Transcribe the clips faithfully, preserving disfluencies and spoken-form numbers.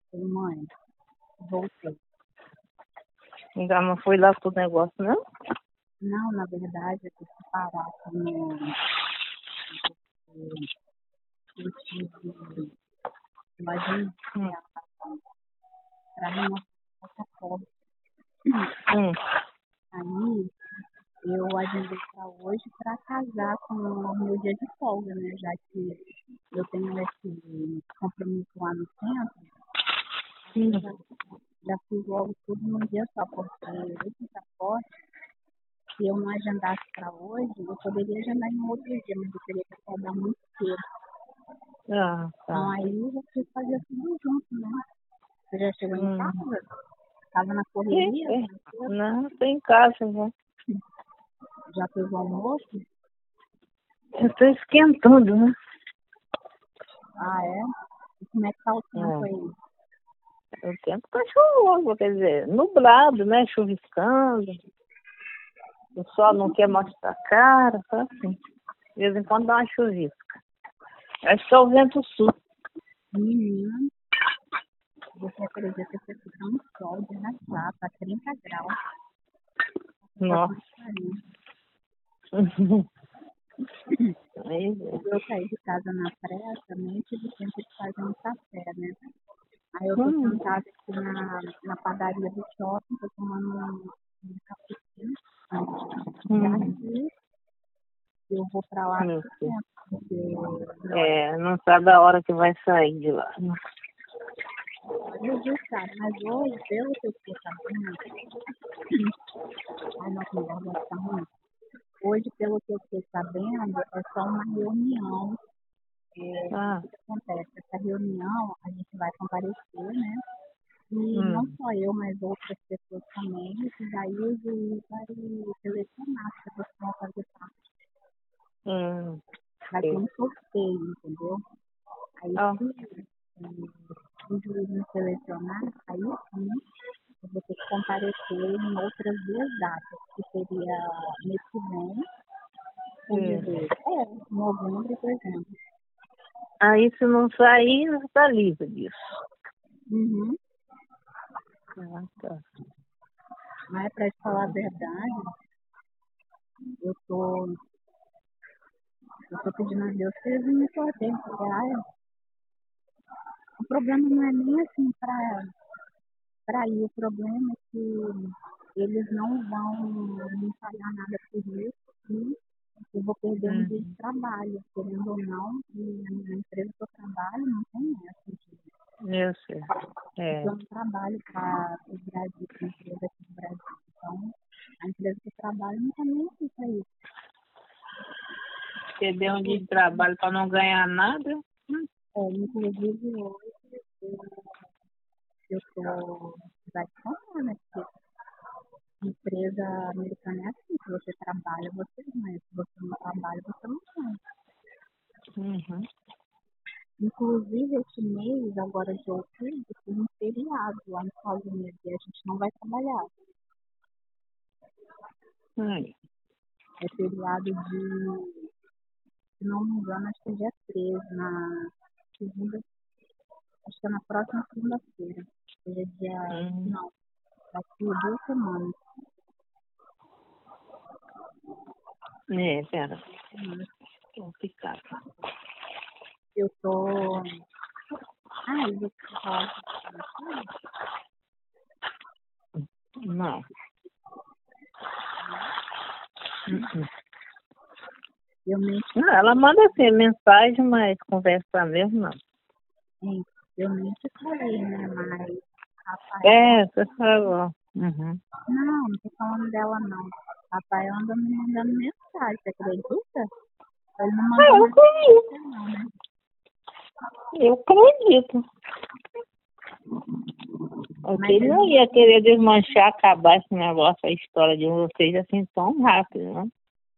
Falei, mãe, voltei. Ainda não foi lá pro negócio, não? Não, na verdade, eu tive que parar com o eu tive imagina Hum. para renovar o passaporte. Hum. Aí eu agendei para hoje para casar com o meu dia de folga, né? Já que eu tenho esse compromisso lá no centro, Hum. eu já, já fiz logo tudo num dia só, porque esse passaporte, se eu não agendasse para hoje, eu poderia agendar em um outro dia, mas eu teria que acordar muito cedo. Ah, tá. Então aí eu quis fazer tudo junto, né? Você já chegou em Hum. casa? Estava na correria? É, é. Não, tô em casa, né? Já fez o almoço? Eu tô esquentando, né? Ah, é? E como é que tá o tempo É. aí? O tempo tá chuvoso, quer dizer, nublado, né? Chuviscando. O sol não quer mostrar a cara, tá assim. De vez em quando dá uma chuvisca. Acho que é o vento sul. Menina, você acredita que aqui tá um sol de rachar, tá trinta graus. Nossa. Eu saí de casa na pressa, nem tive tempo de fazer um café, né? Aí eu tô Hum. sentada aqui na, na padaria do shopping, tô tomando um, um cafezinho. E aqui eu vou pra lá Meu todo Deus. tempo, porque É, não sabe a hora que vai sair de lá. Jesus sabe, mas hoje, pelo que eu fiquei sabendo, ai, nossa, minha voz tá ruim. Hoje, pelo que eu fiquei sabendo, é só uma reunião. É, Ah. o que acontece? Essa reunião, a gente vai comparecer, né? E Hum. não só eu, mas outras pessoas também. E daí o juiz vai selecionar as pessoas que vão fazer parte. Hum. Vai ter um sorteio, entendeu? Aí, Ah. se o juiz me selecionar, aí sim, eu vou ter que comparecer em outras duas datas, que seria mês que vem, quer dizer, é, novembro e dezembro. Aí se não sair, você tá livre disso. Uhum. Ah, tá. Mas para te falar a verdade, eu tô, eu tô pedindo a Deus que eles não me sorteiem, porque ai, o problema não é nem assim para para ir, o problema é que eles não vão me pagar nada por isso e eu vou perder um dia de Uhum. trabalho, querendo ou não, e a minha empresa que eu trabalho não tem essa de Eu sei. É. eu não trabalho para o Brasil, para a empresa aqui do Brasil. Então, a empresa que eu trabalho não está nem aqui para isso. Perder um dia de trabalho para não ganhar nada? É, inclusive, hoje eu estou vai te contar, né? Porque empresa americana é assim, se você trabalha, você ganha. Se você não trabalha, você não ganha. Uhum. Inclusive, este mês, agora de outubro, tem um feriado lá nos Estados Unidos e a gente não vai trabalhar. Hum. É feriado de, se não me engano, acho que é dia treze, na segunda, acho que é na próxima segunda-feira. É dia, Uhum. não, daqui duas semanas. É, pera. Hum. Vou ficar. Eu tô. Ah, e você falar Não. Uhum. eu nem Não, ela manda assim, mensagem, mas conversar mesmo não. Sim, eu nem te falei, né? Mas Rafael. É, você falou. Uhum. Não, não tô falando dela, não. Rafael anda me mandando mensagem, você acredita? Ele não Ah, eu mandou acredito. mensagem, não, né? Eu acredito. Porque ele não ia querer desmanchar, acabar esse negócio, a história de vocês assim tão rápido, não?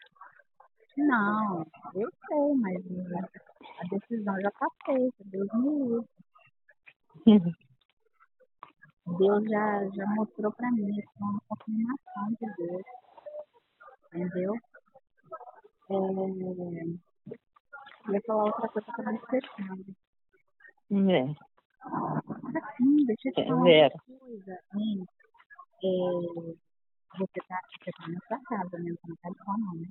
Não, eu sei, mas a decisão já tá feita, Deus me livre. Uhum. Deus já, já mostrou pra mim, isso é uma confirmação de Deus, entendeu? É, ia falar outra coisa que eu tava esquecendo. É. Assim, Hein, deixa eu te É, falar Vera. uma coisa, hein? É, você tá, você tá na sua casa, né? Não tá na casa de sua mãe, né?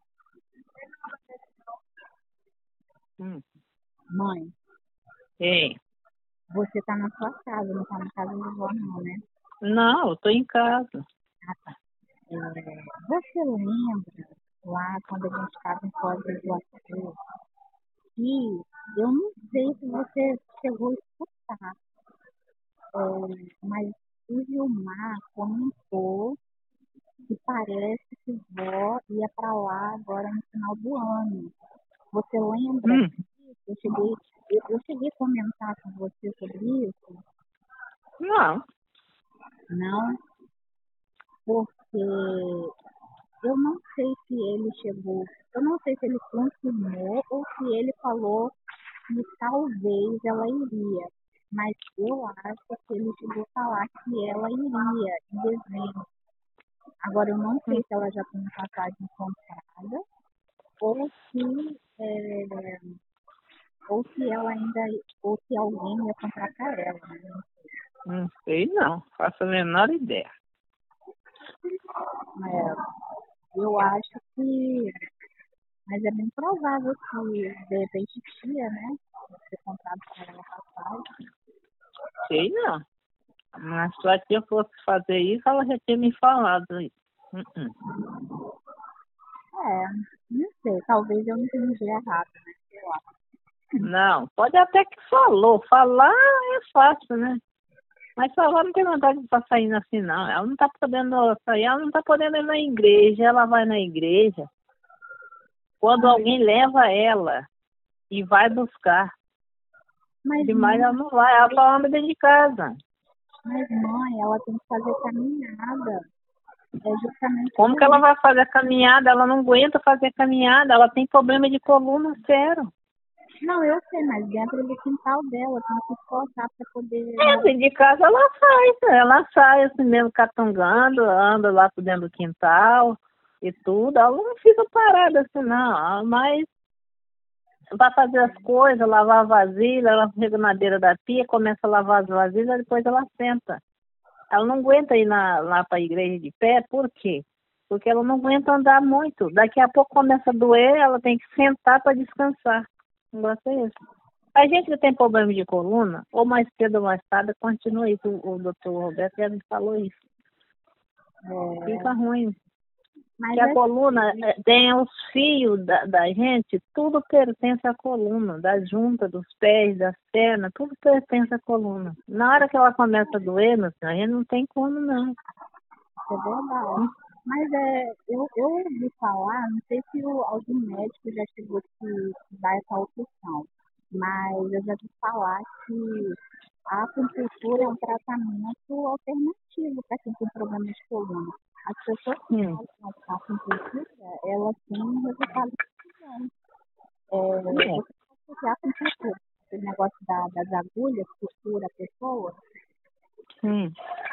Hum. Mãe, Ei. você tá na sua casa, não tá na casa de vó, não, né? Não, eu tô em casa. Ah, tá. É, você lembra lá quando a gente estava em Foz do Iguaçu que eu não sei se você chegou a escutar, é, mas o Gilmar comentou que parece que vó ia para lá agora no final do ano. Você lembra Hum. disso? Eu cheguei, eu, eu cheguei a comentar com você sobre isso? Não. Não, porque eu não sei se ele chegou, eu não sei se ele confirmou ou se ele falou que talvez ela iria, mas eu acho que ele chegou a falar que ela iria em dezembro. Agora, eu não sei Hum. se ela já tem passagem comprada ou se, é, ou se ela ainda, ou se alguém ia comprar para ela, né? Não sei, não. Faço a menor ideia. É, eu acho que, mas é bem provável que de repente tia, né? Ter comprado para ela passagem. Sei, não. Mas se a tia fosse fazer isso, ela já tinha me falado isso. Hum, hum. É, não sei, talvez eu entendi errado, né? Sei lá. Não, pode até que falou. Falar é fácil, né? Mas falar não tem vontade de estar saindo assim, não. Ela não tá podendo sair, ela não tá podendo ir na igreja. Ela vai na igreja quando alguém leva ela e vai buscar. Mas Demais mãe, ela não vai, ela só anda dentro de casa. mas mãe, ela tem que fazer caminhada. É justamente Como por que ela isso. vai fazer a caminhada? Ela não aguenta fazer a caminhada, ela tem problema de coluna sério. Não, eu sei, mas dentro do quintal dela, tem que se esforçar para poder. É, dentro de casa ela sai, ela sai assim mesmo catungando, anda lá por dentro do quintal e tudo. Ela não fica parada assim, não. Mas vai fazer as coisas, lavar a vasilha, ela chega na beira da pia, começa a lavar as vasilhas, depois ela senta. Ela não aguenta ir na, lá para a igreja de pé, por quê? Porque ela não aguenta andar muito. Daqui a pouco começa a doer, ela tem que sentar para descansar. O negócio é esse. A gente que tem problema de coluna, ou mais cedo ou mais tarde, continua isso. O, o doutor Roberto já me falou isso. É, Fica ruim. mas Porque a é, coluna eh, tem os fios da, da gente, tudo pertence à coluna, da junta, dos pés, das pernas, tudo pertence à coluna. Na hora que ela começa a doer, meu senhor, a gente não tem como não. é verdade. Mas é, eu, eu ouvi falar, não sei se o, algum médico já chegou a dar essa opção, mas eu já vi falar que a acupuntura é um tratamento alternativo para quem tem problema de coluna. As pessoas que Hum. fazem a acupuntura, elas têm um resultado bom. É, É. você pode fazer a acupuntura, esse negócio da, das agulhas que cura a pessoa, Hum.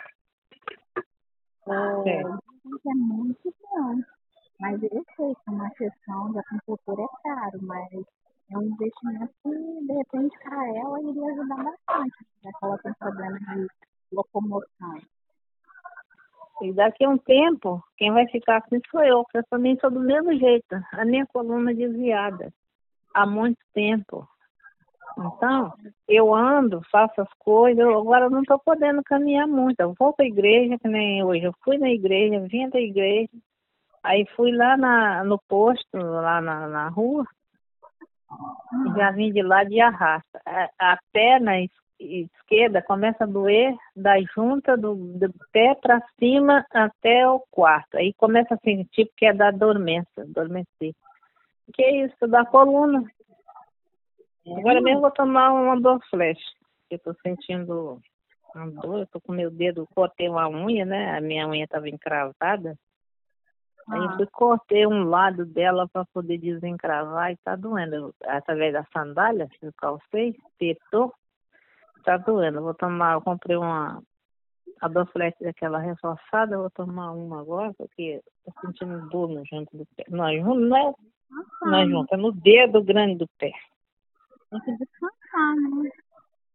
é, É. dizem que é muito bom. Mas eu sei que uma sessão de acupuntura é caro, mas é um investimento que, de repente, para ela iria ajudar bastante, já que ela tem problema de locomoção. E daqui a um tempo, quem vai ficar assim sou eu, porque eu também sou do mesmo jeito. A minha coluna é desviada há muito tempo. Então, eu ando, faço as coisas, eu agora não estou podendo caminhar muito. Eu vou para a igreja, que nem hoje. Eu fui na igreja, vim da igreja, aí fui lá na, no posto, lá na, na rua, e já vim de lá de arrasta. A, a perna es- esquerda começa a doer da junta do, do pé para cima até o quarto. Aí começa assim, tipo que é da dormência, adormecer. Que é isso, da coluna. Agora mesmo vou tomar uma Dorflex, que eu tô sentindo uma dor, eu tô com meu dedo, cortei uma unha, né? A minha unha estava encravada. Aí eu fui, cortei um lado dela para poder desencravar e tá doendo. Eu, através da sandália que eu calcei, apertou, tá doendo. Eu vou tomar, eu comprei uma a Dorflex daquela reforçada, eu vou tomar uma agora, porque tô sentindo dor no junto do pé. Não, junto não é, não é junto, é no dedo grande do pé. Tem que descansar, né?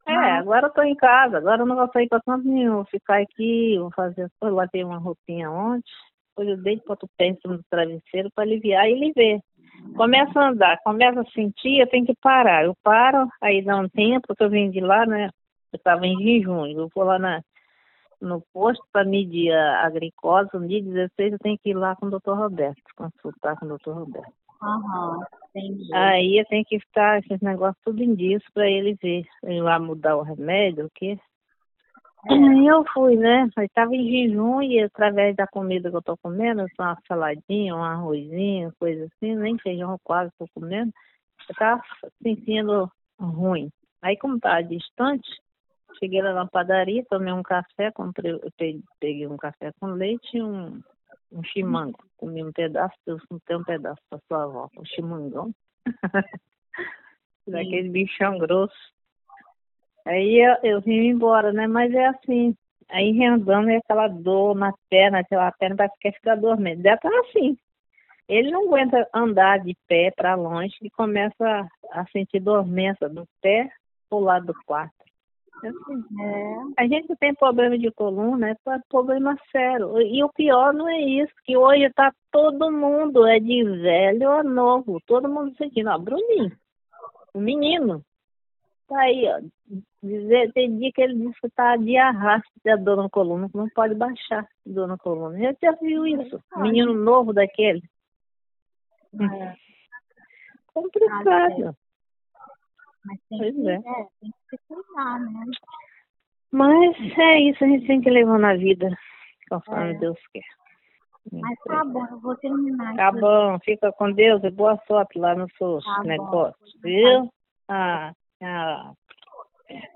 É, agora eu tô em casa, agora eu não vou sair pra canto nenhum, vou ficar aqui, vou fazer as coisas, lavei uma roupinha ontem, depois eu deito, boto o pé em cima do travesseiro pra aliviar e ele vê. Começa a andar, começa a sentir, eu tenho que parar. Eu paro, aí dá um tempo, porque eu vim de lá, né? Eu tava em jejum, eu vou lá na, no posto para medir a, a glicose, no dia dezesseis eu tenho que ir lá com o doutor Roberto, consultar com o doutor Roberto. Aham, entendi. Aí eu tenho que estar esses negócios tudo em dias para ele ver. Ele lá mudar o remédio, o quê? É. Aí eu fui, né? Eu estava em jejum e através da comida que eu tô comendo, só uma saladinha, um arrozinho, coisa assim, nem feijão quase tô comendo, eu tava sentindo ruim. Aí como tava distante, cheguei lá na padaria, tomei um café, comprei, eu pe- peguei um café com leite e um, um chimango. Comi um pedaço, eu não tenho um pedaço pra sua avó, um chimangão. Daquele bichão grosso. Aí eu, eu vim embora, né? Mas é assim. Aí andando é aquela dor na perna, aquela perna parece que quer ficar dormindo. Já tá assim. Ele não aguenta andar de pé para longe e começa a, a sentir dormência do pé pro lado do quarto. É assim. É. A gente tem problema de coluna, é problema sério. E o pior não é isso, que hoje tá todo mundo, é de velho a novo, todo mundo sentindo. Ó, Bruninho, o menino, tá aí, ó. Dizer, tem dia que ele diz que tá de arrasto de dor na coluna, que não pode baixar dor na coluna. Já já viu isso? Menino novo daquele. É. Complicado. Mas tem Pois que, é. é, tem que se cuidar, né? Mas é isso, a gente tem que levar na vida, conforme É. Deus quer. Mas tá bom, eu vou terminar Tá aqui. bom, fica com Deus e boa sorte lá nos seus Tá bom. negócios, viu? Ah, ah.